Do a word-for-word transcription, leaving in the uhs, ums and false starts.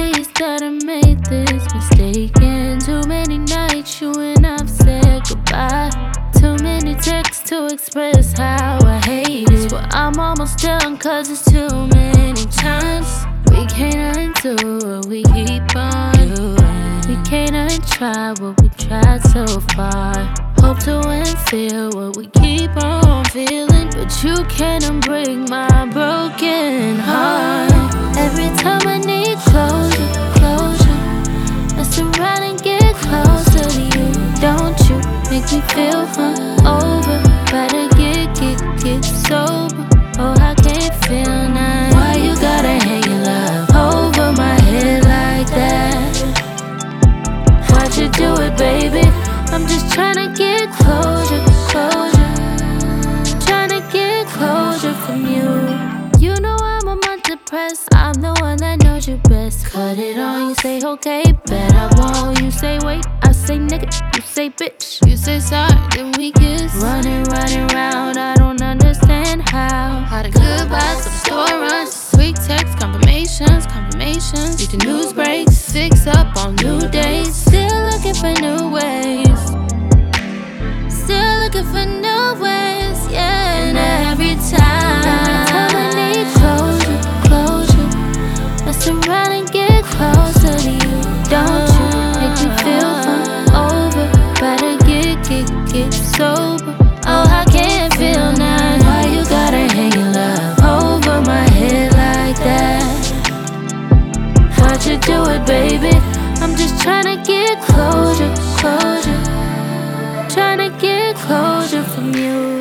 pleased that I made this mistake. And too many nights you and I've said goodbye. Too many texts to express how I hate it. Well, I'm almost done cause it's too many times. We can't undo what we keep on doing. We can't untry what we tried so far. Hope to and feel what we keep on feeling, but you can't unbreak my broken heart. Every time I need closure, closure, I surround and get closer to you. Don't you make me feel hungover? Better get, get, get sober. Oh, I can't feel nothing. Why you gotta hang your love over my head like that? Why'd you do it, baby? I'm just tryna get closure, closure. Tryna get closure from you. You know I'm a month depressed. I'm the one that knows you best. Cut it on, you say okay, bet I won't. You say wait, I say nigga. You say bitch, you say sorry, then we kiss. Running, running round, I don't understand how. How the goodbyes, the store runs, sweet text, confirmations, confirmations. Read the news breaks, fix up on new days. Still looking for new ways. Still looking for new ways, yeah. And every time, every time I need closure, closure, I surround and get closer to you. Don't you make me feel hungover? Better get, get, get sober. Oh, I can't feel nothing. Why you gotta hang your love over my head like that? Why'd you do it, baby? I'm just tryna get closure, closure. Tryna get closure from you.